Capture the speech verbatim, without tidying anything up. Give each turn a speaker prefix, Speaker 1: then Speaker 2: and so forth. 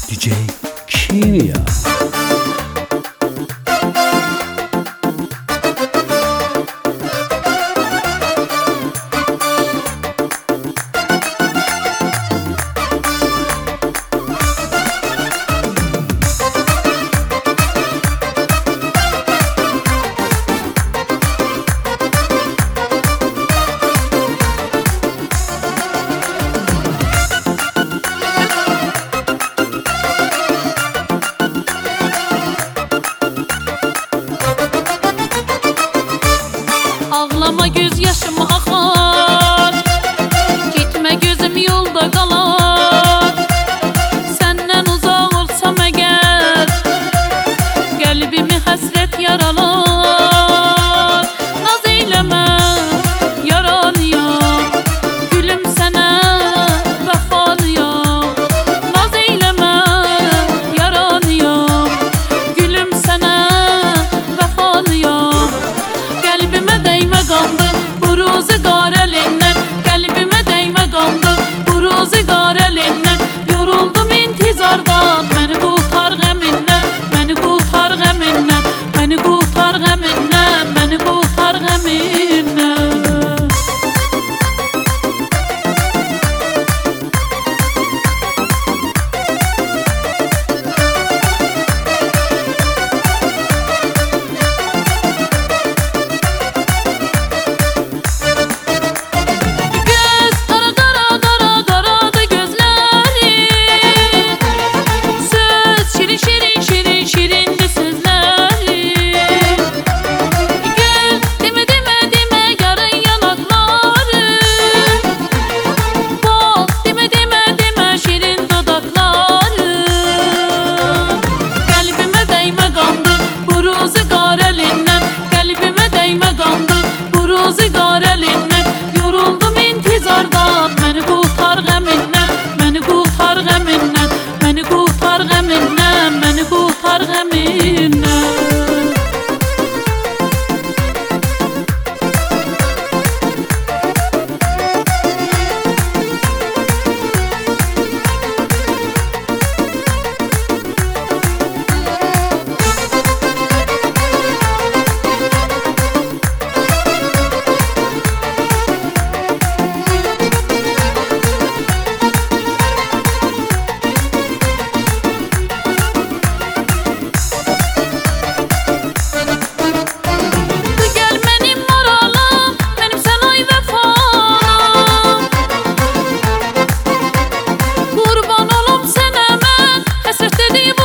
Speaker 1: D J Kimya.
Speaker 2: Ağlama göz yaşım akar, gitme gözüm yolda kalar. Senden uzak olsam eğer, kalbimi hasret yaralar. Naz eyleme yaralıyam, gülüm sana vefalıyam. Naz eyleme yaralıyam, gülüm sana vefalıyam. Kalbime değme kandı bu ruzigar elinden, kalbime değme kandı bu ruzigar elinden. Yoruldum intizardan, beni kurtar geminden, beni kurtar geminden, beni kurtar geminden, beni kurtar geminden. Ruzigar elinden, yoruldum intizardan, beni kurtar geminden, beni kurtar geminden, beni kurtar geminden, beni kurtar geminden. Kurban olum sen hemen, hasret dediğim